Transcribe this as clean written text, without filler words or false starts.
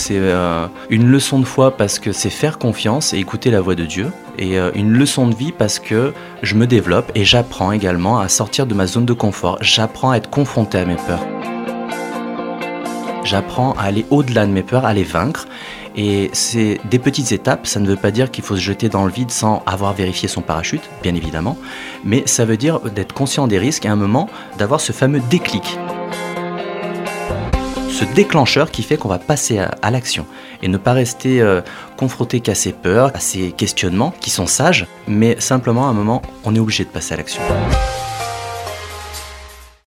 c'est une leçon de foi parce que c'est faire confiance et écouter la voix de Dieu. Et une leçon de vie parce que je me développe et j'apprends également à sortir de ma zone de confort. J'apprends à être confronté à mes peurs. J'apprends à aller au-delà de mes peurs, à les vaincre. Et c'est des petites étapes, ça ne veut pas dire qu'il faut se jeter dans le vide sans avoir vérifié son parachute, bien évidemment, mais ça veut dire d'être conscient des risques et à un moment d'avoir ce fameux déclic. Ce déclencheur qui fait qu'on va passer à l'action et ne pas rester confronté qu'à ses peurs, à ses questionnements qui sont sages, mais simplement à un moment, on est obligé de passer à l'action.